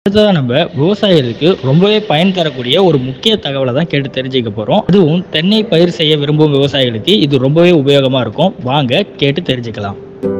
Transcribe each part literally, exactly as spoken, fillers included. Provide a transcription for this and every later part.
அடுத்ததா நம்ம விவசாயிகளுக்கு ரொம்பவே பயன் தரக்கூடிய ஒரு முக்கிய தகவலை தான் கேட்டு தெரிஞ்சுக்க போறோம். அதுவும் தென்னை பயிர் செய்ய விரும்பும் விவசாயிகளுக்கு இது ரொம்பவே உபயோகமா இருக்கும். வாங்க கேட்டு தெரிஞ்சுக்கலாம்.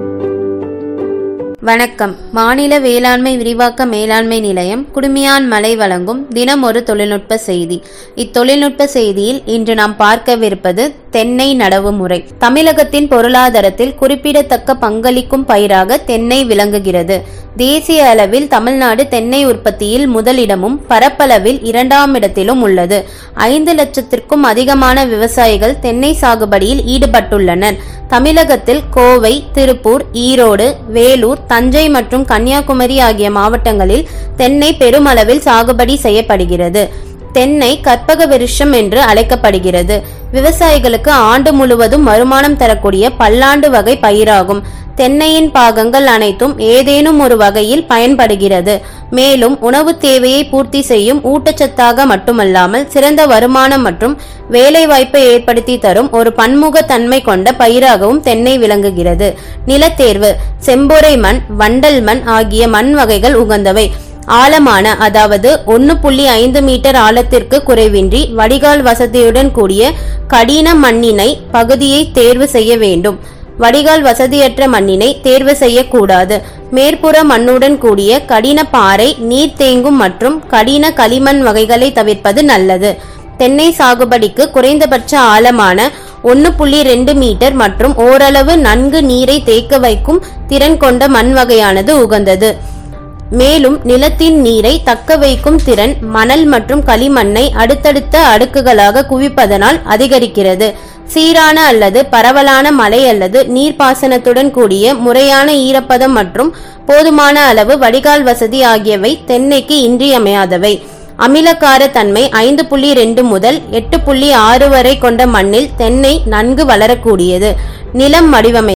வணக்கம். மாநில வேளாண்மை விரிவாக்க மேலாண்மை நிலையம் குடுமியான் மலை வழங்கும் தினம் ஒரு தொழில்நுட்ப செய்தி. இத்தொழில்நுட்ப செய்தியில் இன்று நாம் பார்க்கவிருப்பது தென்னை நடவு முறை. தமிழகத்தின் பொருளாதாரத்தில் குறிப்பிடத்தக்க பங்களிக்கும் பயிராக தென்னை விளங்குகிறது. தேசிய அளவில் தமிழ்நாடு தென்னை உற்பத்தியில் முதலிடமும் பரப்பளவில் இரண்டாம் இடத்திலும் உள்ளது. ஐந்து லட்சத்திற்கும் அதிகமான விவசாயிகள் தென்னை சாகுபடியில் ஈடுபட்டுள்ளனர். தமிழகத்தில் கோவை, திருப்பூர், ஈரோடு, வேலூர், தஞ்சை மற்றும் கன்னியாகுமரி ஆகிய மாவட்டங்களில் தென்னை பெருமளவில் சாகுபடி செய்யப்படுகிறது. தென்னை கற்பக விருட்சம் என்று அழைக்கப்படுகிறது. விவசாயிகளுக்கு ஆண்டு முழுவதும் வருமானம் தரக்கூடிய பல்லாண்டு வகை பயிராகும். தென்னையின் பாகங்கள் அனைத்தும் ஏதேனும் ஒரு வகையில் பயன்படுகிறது. மேலும் உணவு தேவையை பூர்த்தி செய்யும் ஊட்டச்சத்தாக மட்டுமல்லாமல் சிறந்த வருமானம் மற்றும் வேலை வாய்ப்பை ஏற்படுத்தி தரும் ஒரு பன்முக தன்மை கொண்ட பயிராகவும் தென்னை விளங்குகிறது. நிலத்தேர்வு: செம்பொறை மண், வண்டல் மண் ஆகிய மண் வகைகள் உகந்தவை. ஆழமான, அதாவது ஒன்னு புள்ளி ஐந்து மீட்டர் ஆழத்திற்கு குறைவின்றி வடிகால் வசதியுடன் கூடிய கடின மண்ணினை பகுதியை தேர்வு செய்ய வேண்டும். வடிகால் வசதியற்ற மண்ணினை தேர்வு செய்யக்கூடாது. மேற்புற மண்ணுடன் கூடிய கடின பாறை, நீர் தேங்கும் மற்றும் கடின களிமண் வகைகளை தவிர்ப்பது நல்லது. தென்னை சாகுபடிக்கு குறைந்தபட்ச ஆழமான ஒன்னு புள்ளி ரெண்டு மீட்டர் மற்றும் ஓரளவு நன்கு நீரை தேக்க வைக்கும் திறன் கொண்ட மண் வகையானது உகந்தது. மேலும் நிலத்தின் நீரை தக்க வைக்கும் திறன் மணல் மற்றும் களிமண்ணை அடுத்தடுத்த அடுக்குகளாக குவிப்பதனால் அதிகரிக்கிறது. சீரான அல்லது பரவலான மழை அல்லது நீர்ப்பாசனத்துடன் கூடிய முறையான ஈரப்பதம் மற்றும் போதுமான அளவு வடிகால் வசதி ஆகியவை தென்னைக்கு இன்றியமையாதவை. அமிலக்கார தன்மை ஐந்து புள்ளி ரெண்டு முதல் எட்டு புள்ளி ஆறு வரை கொண்ட மண்ணில் தென்னை நன்கு வளரக்கூடியது. நிலம் வடிவமை